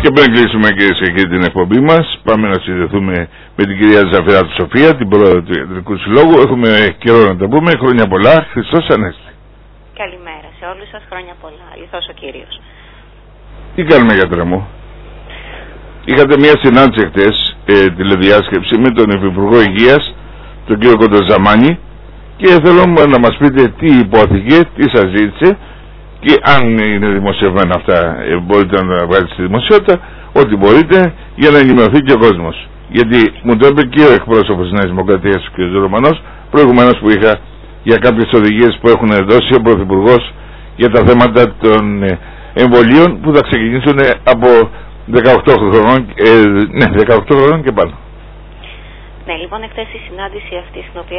Και πριν κλείσουμε, κυρίες και κύριοι, την εκπομπή μας, πάμε να συνδεθούμε με την κυρία Ζαφυράτου Σοφία, την πρόεδρο του Ιατρικού Συλλόγου. Έχουμε καιρό να τα πούμε. Χρόνια πολλά. Χριστός Ανέστη. Καλημέρα σε όλους σας. Χρόνια πολλά. Αληθώς ο Κύριος. Τι κάνουμε, γιατρέ μου? Είχατε μια συνάντηση χτες, τηλεδιάσκεψη με τον Υφυπουργό Υγείας, τον κύριο Κοντοζαμάνη, και θέλω να μας πείτε τι υπόθηκε, τι σας ζήτησε και αν είναι δημοσιευμένα αυτά, μπορείτε να τα βγάλετε στη δημοσιότητα, ό,τι μπορείτε, για να ενημερωθεί και ο κόσμος. Γιατί μου το είπε και ο εκπρόσωπος της Νέας Δημοκρατίας, ο κ. Ρωμανός, προηγουμένως που είχα για κάποιες οδηγίες που έχουν δώσει ο Πρωθυπουργός για τα θέματα των εμβολίων που θα ξεκινήσουν από 18 χρονών, 18 χρονών και πάνω. Ναι, λοιπόν, εχθές η συνάντηση αυτή στην οποία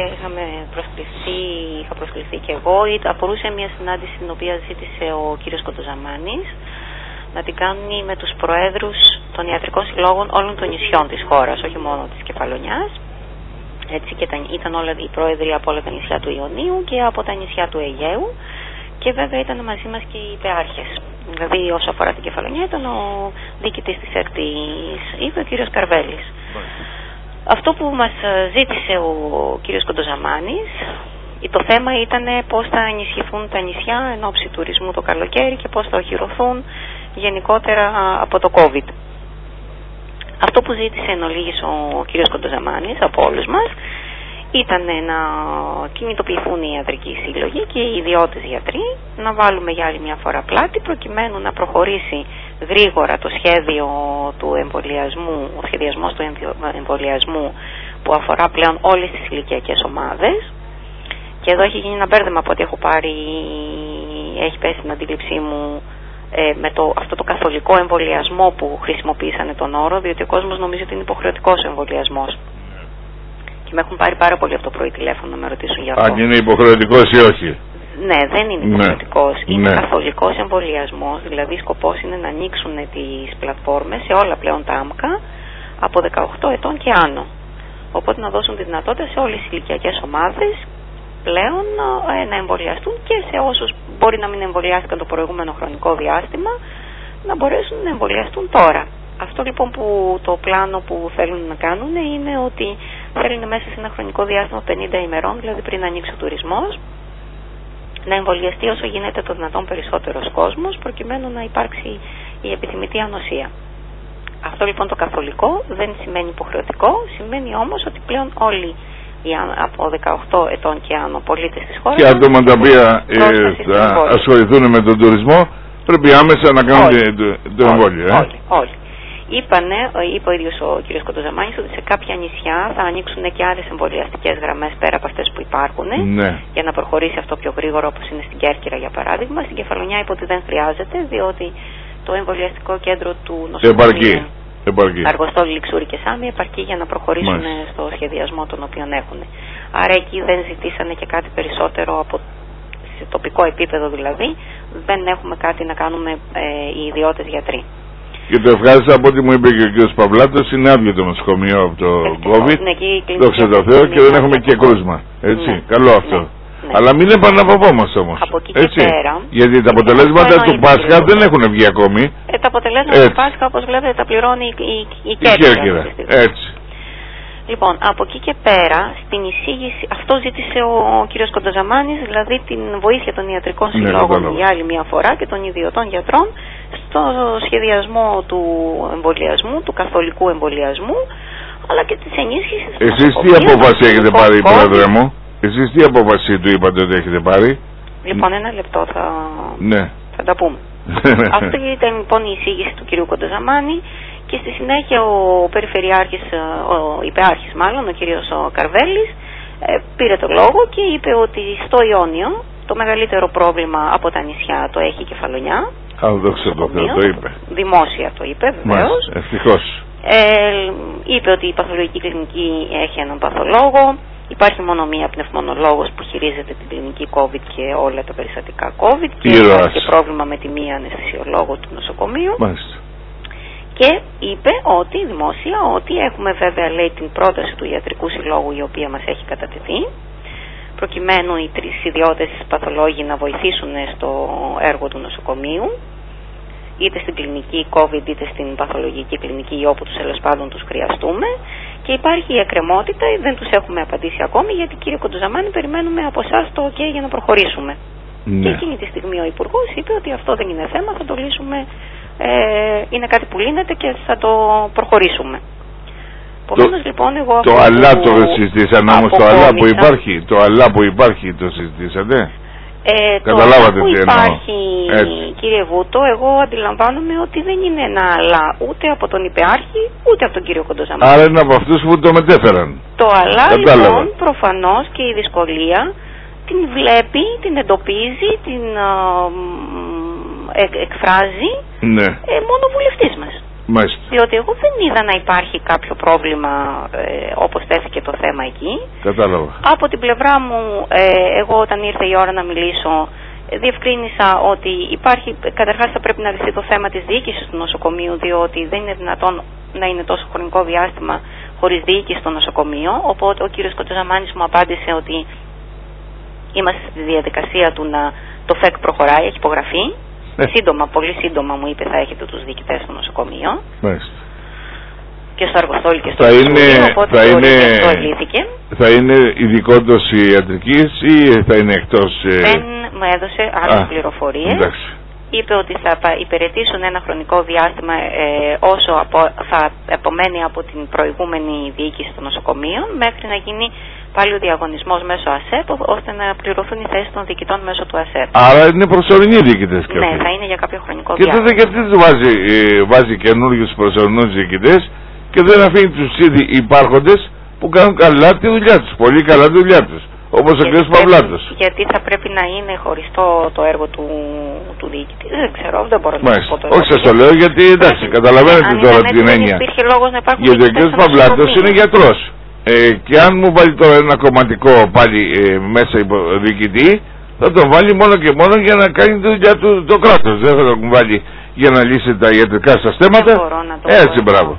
είχα προσκληθεί και εγώ, αφορούσε μια συνάντηση την οποία ζήτησε ο κύριος Κοντοζαμάνης να την κάνει με τους προέδρους των ιατρικών συλλόγων όλων των νησιών της χώρας, όχι μόνο της Κεφαλονιάς. Έτσι, και ήταν όλα οι πρόεδροι από όλα τα νησιά του Ιωνίου και από τα νησιά του Αιγαίου, και βέβαια ήταν μαζί μας και οι υπεάρχες. Δηλαδή, όσο αφορά την Κεφαλονιά, ήταν ο διοικητής της ΕΡΤ-ης, είπε ο κύριος Καρβέλης. Αυτό που μας ζήτησε ο κύριος Κοντοζαμάνης, το θέμα ήταν πώς θα ενισχυθούν τα νησιά εν ώψη τουρισμού το καλοκαίρι και πώς θα οχυρωθούν γενικότερα από το COVID. Αυτό που ζήτησε εν ολίγης ο κύριος Κοντοζαμάνης από όλους μας ήταν να κινητοποιηθούν οι ιατρικοί σύλλογοι και οι ιδιώτες γιατροί, να βάλουμε για άλλη μια φορά πλάτη προκειμένου να προχωρήσει γρήγορα το σχέδιο του εμβολιασμού, ο σχεδιασμός του εμβολιασμού που αφορά πλέον όλες τις ηλικιακές ομάδες. Και εδώ έχει γίνει ένα μπέρδεμα από ό,τι έχω πάρει, έχει πέσει την αντίληψή μου με αυτό το καθολικό εμβολιασμό που χρησιμοποίησανε τον όρο, διότι ο κόσμος νομίζει ότι είναι υποχρεωτικός ο εμβολιασμός. Και με έχουν πάρει πάρα πολύ από το πρωί τηλέφωνο να με ρωτήσουν για αυτό. Αν είναι υποχρεωτικός ή όχι. Ναι, δεν είναι υποχρεωτικός. Είναι καθολικός εμβολιασμός. Δηλαδή, σκοπός είναι να ανοίξουν τις πλατφόρμες σε όλα πλέον τα άμκα από 18 ετών και άνω. Οπότε να δώσουν τη δυνατότητα σε όλες τις ηλικιακές ομάδες πλέον να εμβολιαστούν και σε όσους μπορεί να μην εμβολιάστηκαν το προηγούμενο χρονικό διάστημα να μπορέσουν να εμβολιαστούν τώρα. Αυτό λοιπόν που το πλάνο που θέλουν να κάνουν είναι ότι θέλουν μέσα σε ένα χρονικό διάστημα 50 ημερών, δηλαδή πριν ανοίξει ο τουρισμός, να εμβολιαστεί όσο γίνεται το δυνατόν περισσότερος κόσμος προκειμένου να υπάρξει η επιθυμητή ανοσία. Αυτό λοιπόν το καθολικό δεν σημαίνει υποχρεωτικό, σημαίνει όμως ότι πλέον όλοι οι από 18 ετών και άνω πολίτες της χώρας και άτομα τα οποία θα ασχοληθούν με τον τουρισμό πρέπει άμεσα να κάνουν το εμβόλιο. Όλοι. Είπε ο ίδιος ο κ. Κοντοζαμάνης ότι σε κάποια νησιά θα ανοίξουν και άλλες εμβολιαστικές γραμμές πέρα από αυτές που υπάρχουν, για να προχωρήσει αυτό πιο γρήγορα, όπως είναι στην Κέρκυρα για παράδειγμα. Στην Κεφαλονιά είπε ότι δεν χρειάζεται, διότι το εμβολιαστικό κέντρο του νοσοκομείου Αργοστόλη, Λιξούρη και Σάμι επαρκεί για να προχωρήσουν στο σχεδιασμό τον οποίο έχουν. Άρα εκεί δεν ζητήσανε και κάτι περισσότερο σε τοπικό επίπεδο, δηλαδή δεν έχουμε κάτι να κάνουμε οι ιδιώτες γιατροί. Και το ευχάριστα από ό,τι μου είπε και ο κ. Παυλάτος, είναι άδειο το νοσοκομείο από το COVID. Δόξα τω Θεώ, και δεν έχουμε και κρούσμα. Έτσι, καλό αυτό. Αλλά μην επαναπαυόμαστε όμως. Από εκεί και πέρα. Γιατί τα αποτελέσματα του Πάσχα δεν έχουν βγει ακόμη. Τα αποτελέσματα του Πάσχα, όπως βλέπετε, τα πληρώνει η Κέρκυρα. Έτσι. Λοιπόν, από εκεί και πέρα, στην εισήγηση, αυτό ζήτησε ο κ. Κοντοζαμάνης, δηλαδή την βοήθεια των ιατρικών συλλόγων για άλλη μια φορά και των ιδιωτών γιατρών στο σχεδιασμό του εμβολιασμού, του καθολικού εμβολιασμού, αλλά και της ενίσχυσης. Εσείς τι απόφαση έχετε πάρει, πρόεδρε μου? Εσείς τι απόφαση του είπατε ότι έχετε πάρει? Λοιπόν, ένα λεπτό θα τα πούμε. Αυτή ήταν λοιπόν η εισήγηση του κ. Κοντοζαμάνη. Και στη συνέχεια ο περιφερειάρχης, ο υπεάρχης μάλλον, ο κύριος Καρβέλης, πήρε το λόγο και είπε ότι στο Ιόνιο το μεγαλύτερο πρόβλημα από τα νησιά το έχει η Κεφαλονιά. Δόξα τω Θεώ, το είπε. Δημόσια το είπε, βεβαίως. Ευτυχώς. Είπε ότι η παθολογική κλινική έχει έναν παθολόγο. Υπάρχει μόνο μία πνευμονολόγος που χειρίζεται την κλινική COVID και όλα τα περιστατικά COVID. Και υπάρχει και πρόβλημα με τη μία αναισθησιολόγο του νοσοκομείου. Μάλιστα. Και είπε ότι δημόσια, ότι έχουμε βέβαια, λέει, την πρόταση του Ιατρικού Συλλόγου η οποία μας έχει κατατεθεί, προκειμένου οι 3 ιδιώτες παθολόγοι να βοηθήσουν στο έργο του νοσοκομείου είτε στην κλινική COVID είτε στην παθολογική κλινική ή όπου τέλος πάντων τους χρειαστούμε, και υπάρχει η εκκρεμότητα, δεν τους έχουμε απαντήσει ακόμη, γιατί κύριε Κοντοζαμάνη περιμένουμε από εσάς το OK για να προχωρήσουμε. Ναι. Και εκείνη τη στιγμή ο Υπουργός είπε ότι αυτό δεν είναι θέμα, θα το λύσουμε, είναι κάτι που λύνεται και θα το προχωρήσουμε. Επομένως, λοιπόν, εγώ το αλλά το συζητήσατε όμως, το αλλά που υπάρχει το συζητήσατε? Καταλάβατε τι υπάρχει, κύριε Βούτο, εγώ αντιλαμβάνομαι ότι δεν είναι ένα αλλά ούτε από τον υπεάρχη ούτε από τον κύριο Κοντοζαμάνη. Άρα είναι από αυτούς που το μετέφεραν. Το αλλά λοιπόν προφανώς και η δυσκολία την βλέπει, την εντοπίζει, την εκφράζει, ναι, μόνο ο βουλευτής μας. Μάλιστα. Διότι εγώ δεν είδα να υπάρχει κάποιο πρόβλημα όπως τέθηκε το θέμα εκεί. Κατάλαβα. Από την πλευρά μου, εγώ όταν ήρθε η ώρα να μιλήσω, διευκρίνησα ότι υπάρχει, καταρχάς θα πρέπει να λυθεί το θέμα της διοίκησης του νοσοκομείου, διότι δεν είναι δυνατόν να είναι τόσο χρονικό διάστημα χωρίς διοίκηση στο νοσοκομείο. Οπότε ο κύριος Κοντοζαμάνης μου απάντησε ότι είμαστε στη διαδικασία του να το ΦΕΚ προχωράει, έχει υπογραφεί. Σύντομα, πολύ σύντομα μου είπε, θα έχετε τους διοικητές στο νοσοκομείο. Μάλιστα. Και στο Αργοστόλι και στο Αργοστόλι, οπότε αυτό ελήθηκε. Θα είναι ειδικότος ιατρικής ή θα είναι εκτός? Δεν μου έδωσε άλλες πληροφορίες. Εντάξει. Είπε ότι θα υπηρετήσουν ένα χρονικό διάστημα όσο θα απομένει από την προηγούμενη διοίκηση των νοσοκομείων, μέχρι να γίνει πάλι ο διαγωνισμός μέσω ΑΣΕΠ, ώστε να πληρωθούν οι θέσεις των διοικητών μέσω του ΑΣΕΠ. Άρα είναι προσωρινοί διοικητές και αυτοί. Ναι, θα είναι για κάποιο χρονικό διάστημα. Και τότε γιατί τους βάζει καινούργιους προσωρινούς διοικητές και δεν αφήνει τους ήδη υπάρχοντες που κάνουν καλά τη δουλειά τους, πολύ καλά τη δουλειά τους, όπως ο κ. Παυλάτος. Γιατί θα πρέπει να είναι χωριστό το έργο του διοικητή? Δεν ξέρω, δεν μπορώ να πω το έργο. Όχι, σας το λέω γιατί εντάξει, καταλαβαίνετε τώρα την έννοια. Γιατί ο κ. Παυλάτος είναι γιατρός. Και αν μου βάλει τώρα ένα κομματικό πάλι μέσα διοικητή, θα τον βάλει μόνο και μόνο για να κάνει τη δουλειά του το κράτος. Δεν θα τον βάλει για να λύσει τα ιατρικά σας θέματα. Έτσι, μπράβο.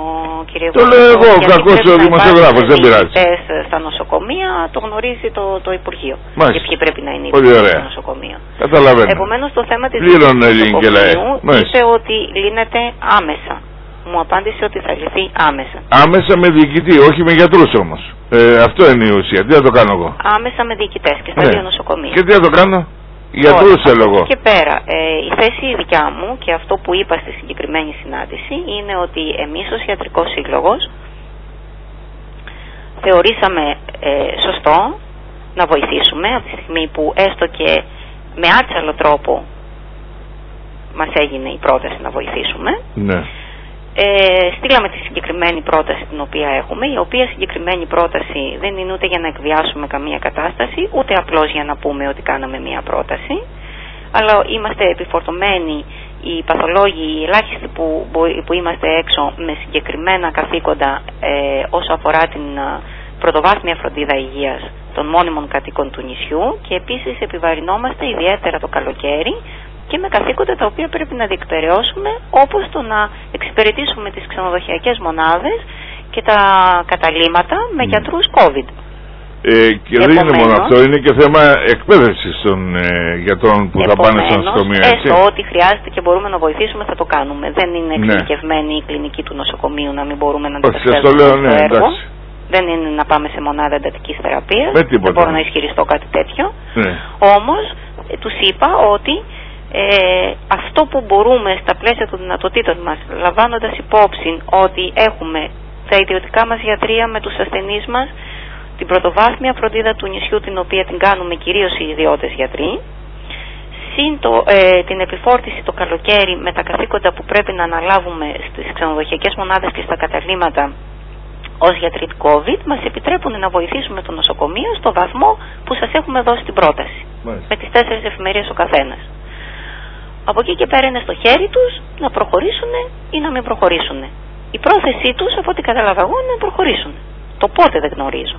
Το λέω εγώ, κακός ο δημοσιογράφος, δεν πειράζει. Στα νοσοκομεία το γνωρίζει το Υπουργείο. Μάλιστα. Και ποιοι πρέπει να είναι οι υπουργοί στα νοσοκομεία. Καταλαβαίνω. Επομένως το θέμα της διοίκησης του νοσοκομείου είπε ότι λύνεται άμεσα. Μου απάντησε ότι θα λυθεί άμεσα. Άμεσα με διοικητή, όχι με γιατρούς όμως. Αυτό είναι η ουσία. Τι θα το κάνω εγώ? Άμεσα με διοικητές και στα δύο νοσοκομεία. Και τι θα το κάνω? Γιατρούς θέλω εγώ. Και πέρα, η θέση δικιά μου και αυτό που είπα στη συγκεκριμένη συνάντηση είναι ότι εμείς ως Ιατρικός Σύλλογος θεωρήσαμε σωστό να βοηθήσουμε από τη στιγμή που έστω και με άτσαλο τρόπο μας έγινε η πρόταση να βοηθήσουμε. Ναι. Στείλαμε τη συγκεκριμένη πρόταση την οποία έχουμε, η οποία συγκεκριμένη πρόταση δεν είναι ούτε για να εκβιάσουμε καμία κατάσταση, ούτε απλώς για να πούμε ότι κάναμε μία πρόταση, αλλά είμαστε επιφορτωμένοι οι παθολόγοι, οι ελάχιστοι που είμαστε έξω με συγκεκριμένα καθήκοντα όσο αφορά την πρωτοβάθμια φροντίδα υγείας των μόνιμων κατοίκων του νησιού, και επίσης επιβαρυνόμαστε ιδιαίτερα το καλοκαίρι και με καθήκοντα τα οποία πρέπει να διεκπεραιώσουμε, όπως το να εξυπηρετήσουμε τις ξενοδοχειακές μονάδες και τα καταλύματα με γιατρούς COVID. Και δεν είναι μόνο αυτό, είναι και θέμα εκπαίδευσης των γιατρών που θα πάνε στο νοσοκομείο. Έστω ότι χρειάζεται και μπορούμε να βοηθήσουμε, θα το κάνουμε. Δεν είναι εξειδικευμένη η κλινική του νοσοκομείου να μην μπορούμε να ανταπεξέλθουμε στο έργο. Δεν είναι να πάμε σε μονάδα εντατικής θεραπείας. Δεν μπορώ να ισχυριστώ κάτι τέτοιο. Όμως τους είπα ότι αυτό που μπορούμε στα πλαίσια των δυνατοτήτων μας, λαμβάνοντας υπόψη ότι έχουμε τα ιδιωτικά μας γιατρεία με τους ασθενείς μας, την πρωτοβάθμια φροντίδα του νησιού την οποία την κάνουμε κυρίως οι ιδιώτες γιατροί, συν την επιφόρτιση το καλοκαίρι με τα καθήκοντα που πρέπει να αναλάβουμε στις ξενοδοχειακές μονάδες και στα καταλύματα ως γιατροί του COVID, μας επιτρέπουν να βοηθήσουμε το νοσοκομείο στο βαθμό που σας έχουμε δώσει την πρόταση. Με τις 4 εφημερίες ο καθένας. Από εκεί και πέρα είναι στο χέρι τους να προχωρήσουν ή να μην προχωρήσουν. Η πρόθεσή τους, από ό,τι καταλαβαίνω, είναι να προχωρήσουν. Το πότε δεν γνωρίζω.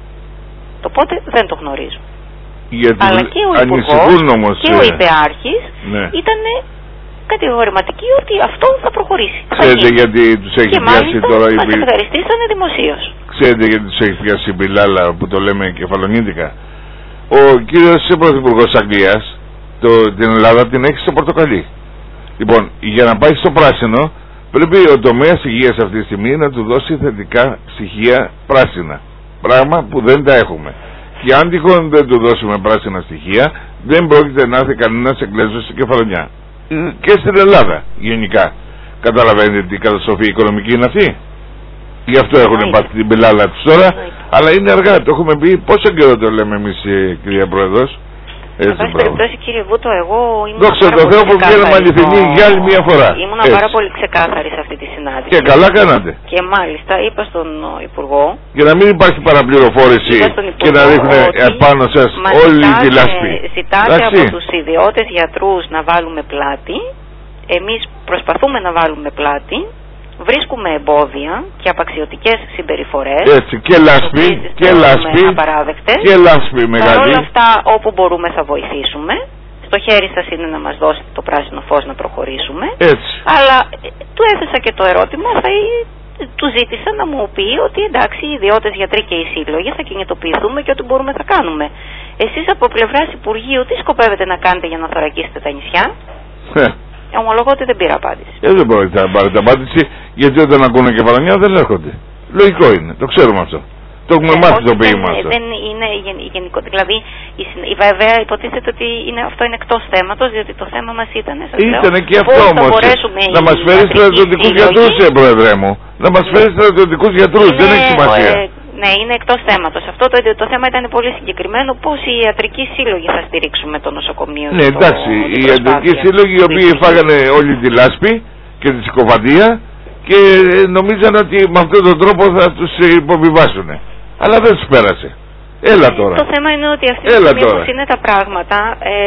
Το πότε δεν το γνωρίζω. Αλλά και ο Υπουργός και ο Υπεάρχης ήταν κατηγορηματικοί ότι αυτό θα προχωρήσει. Ξέρετε γιατί τους έχει πιάσει τώρα η μας ευχαριστήσανε δημοσίως. Ξέρετε γιατί τους έχει πιάσει η μπιλάλα που το λέμε κεφαλονίτικα? Ο κύριος Πρωθυπουργός Αγγλίας την Ελλάδα την έχει στο πορτοκαλί. Λοιπόν, για να πάει στο πράσινο, πρέπει ο τομέας υγείας αυτή τη στιγμή να του δώσει θετικά στοιχεία πράσινα. Πράγμα που δεν τα έχουμε. Και αν τυχόν δεν του δώσουμε πράσινα στοιχεία, δεν πρόκειται να έρθει κανένας Εγγλέζος στην Κεφαλονιά. Και στην Ελλάδα γενικά. Καταλαβαίνετε τι καταστροφή οικονομική είναι αυτή. Γι' αυτό έχουν πάθει την πελάλα τους τώρα. Αλλά είναι αργά, το έχουμε πει. Πόσο καιρό το λέμε εμείς, κυρία Πρόεδρος? Εν πάση περιπτώσει, κύριε Βούτο, εγώ ήμουν δόξα τω Θεώ που βγαίνουμε αληθινοί για άλλη μια φορά. Ήμουν πάρα πολύ ξεκάθαρη σε αυτή τη συνάντηση. Και καλά κάνατε. Και μάλιστα είπα στον Υπουργό, για να μην υπάρχει παραπληροφόρηση και να ρίχνουν επάνω σας όλη τη λάσπη. Ζητάτε από τους ιδιώτες γιατρούς να βάλουμε πλάτη. Εμείς προσπαθούμε να βάλουμε πλάτη. Βρίσκουμε εμπόδια και απαξιωτικές συμπεριφορές. Έτσι, και λάσπη, και λάσπη, και λάσπη μεγάλη. Παρ' όλα αυτά, όπου μπορούμε θα βοηθήσουμε. Στο χέρι σας είναι να μας δώσετε το πράσινο φως να προχωρήσουμε. Έτσι. Αλλά του έθεσα και το ερώτημα, του ζήτησα να μου πει ότι εντάξει, οι ιδιώτες γιατροί και οι σύλλογοι θα κινητοποιηθούμε και ό,τι μπορούμε θα κάνουμε. Εσείς από πλευράς Υπουργείου τι σκοπεύετε να κάνετε για να θωρακίσετε τα νησιά? Ομολογώ ότι δεν πήρα απάντηση. Δεν μπορείτε να πάρετε απάντηση, γιατί όταν ακούνε Κεφαλονιά δεν έρχονται. Λογικό είναι, το ξέρουμε αυτό. Το έχουμε μάθει το ποίημα αυτό. Δεν είναι γενικό. Δηλαδή, βέβαια υποτίθεται ότι αυτό είναι εκτός θέματος, διότι το θέμα μας ήταν. Ήτανε και αυτό όμως. Να μας φέρει στρατιωτικούς γιατρούς, Πρόεδρε μου. Να μας φέρει στρατιωτικούς γιατρούς, δεν έχει σημασία. Ναι, είναι εκτός θέματος. Αυτό το θέμα ήταν πολύ συγκεκριμένο. Πώς οι ιατρικοί σύλλογοι θα στηρίξουμε το νοσοκομείο? Ναι, εντάξει. Οι ιατρικοί σύλλογοι οι οποίοι φάγανε όλη τη λάσπη και τη συκοφαντία και νομίζαν ότι με αυτόν τον τρόπο θα τους υποβιβάσουν. Αλλά δεν τους πέρασε. Έλα τώρα. Το θέμα είναι ότι αυτή τη στιγμή όπως είναι τα πράγματα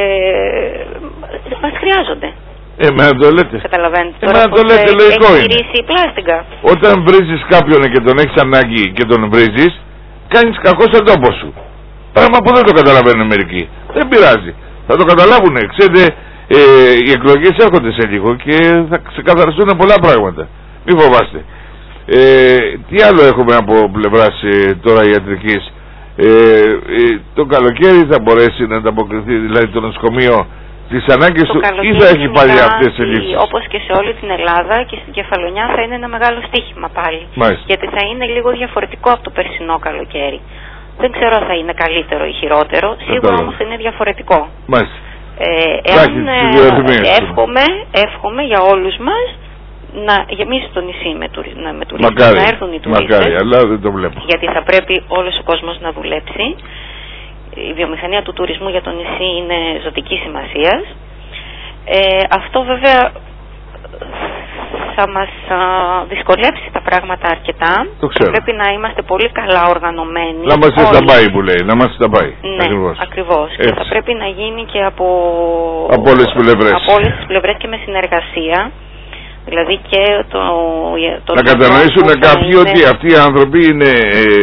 μας χρειάζονται. Εμένα το λέτε. Καταλαβαίνετε. Εμένα το λέτε, λογικό είναι. Η πλάστιγκα. Όταν βρίζεις κάποιον και τον έχεις ανάγκη και τον βρίζεις, κάνεις κακό στον τόπο σου. Πράγμα που δεν το καταλαβαίνουν μερικοί. Δεν πειράζει. Θα το καταλάβουν. Ξέρετε, οι εκλογές έρχονται σε λίγο και θα ξεκαθαριστούν πολλά πράγματα. Μην φοβάστε. Τι άλλο έχουμε από πλευράς τώρα ιατρικής? Το καλοκαίρι θα μπορέσει να ανταποκριθεί, δηλαδή το νοσοκομείο, τις ανάγκες του, ή θα έχει πάλι αυτές τις ελλείψεις? Όπως και σε όλη την Ελλάδα και στην Κεφαλονιά θα είναι ένα μεγάλο στοίχημα πάλι. Μάλιστα. Γιατί θα είναι λίγο διαφορετικό από το περσινό καλοκαίρι. Δεν ξέρω αν θα είναι καλύτερο ή χειρότερο, σίγουρα όμως θα είναι διαφορετικό. Μάλιστα. Εύχομαι για όλους μας να γεμίσει το νησί με τουρίστες, να έρθουν οι τουρίστες. Μακάρι, αλλά δεν το βλέπω. Γιατί θα πρέπει όλος ο κόσμος να δουλέψει. Η βιομηχανία του τουρισμού για το νησί είναι ζωτική σημασίας. Αυτό βέβαια θα μας δυσκολέψει τα πράγματα αρκετά. Πρέπει να είμαστε πολύ καλά οργανωμένοι. Να είμαστε στα πάει που λέει, να είμαστε στα πάει. Ναι, ακριβώς. Και θα πρέπει να γίνει και από όλες τις πλευρές. Από όλες τις πλευρές και με συνεργασία. Δηλαδή και να κατανοήσουν κάποιοι ότι αυτοί οι άνθρωποι είναι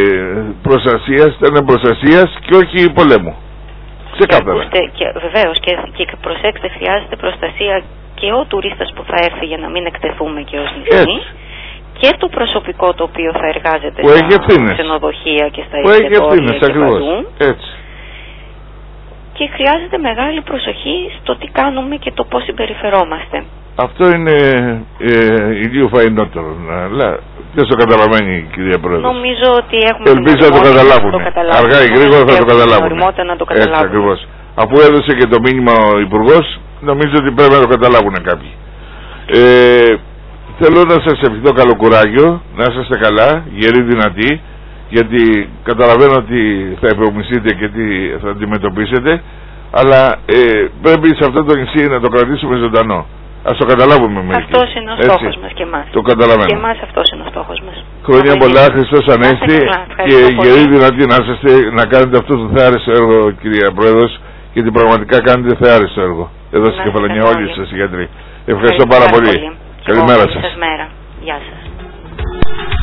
προστασίας και όχι πολέμου. Ξεκάθαρα. Βεβαίως και προσέξτε, χρειάζεται προστασία και ο τουρίστας που θα έρθει για να μην εκτεθούμε και ως νησί, και το προσωπικό το οποίο θα εργάζεται στα ξενοδοχεία και στα εστιατόρια και παντού. Έτσι. Και χρειάζεται μεγάλη προσοχή στο τι κάνουμε και το πώς συμπεριφερόμαστε. Αυτό είναι ηλίου φαϊνότερο. Αλλά ποιος το καταλαβαίνει, κυρία Πρόεδρε? Νομίζω ότι έχουμε. Ελπίζω να το καταλάβουν. Αργά ή γρήγορα θα το καταλάβουν. Έτσι ακριβώς. Αφού έδωσε και το μήνυμα ο Υπουργός, νομίζω ότι πρέπει να το καταλάβουν κάποιοι. Θέλω να σας ευχηθώ καλό κουράγιο, να είσαστε καλά, γεροί δυνατοί, γιατί καταλαβαίνω ότι θα υπομειστείτε και τι θα αντιμετωπίσετε, αλλά πρέπει σε αυτό το νησί να το κρατήσουμε ζωντανό. Ας το καταλάβουμε μερικοί. Αυτός είναι ο στόχος μας και εμάς. Το καταλαβαίνω. Και εμάς αυτός είναι ο στόχος μας. Χρόνια πολλά, Χριστός Ανέστη, και γεροί δυνατοί να είσαστε, να κάνετε αυτό το θεάριστο έργο, κυρία Πρόεδρος, γιατί πραγματικά κάνετε θεάριστο έργο. Εδώ στην Κεφαλονιά όλοι σας οι γιατροί. Ευχαριστώ πάρα πολύ. Καλημέρα σας. Γεια σας.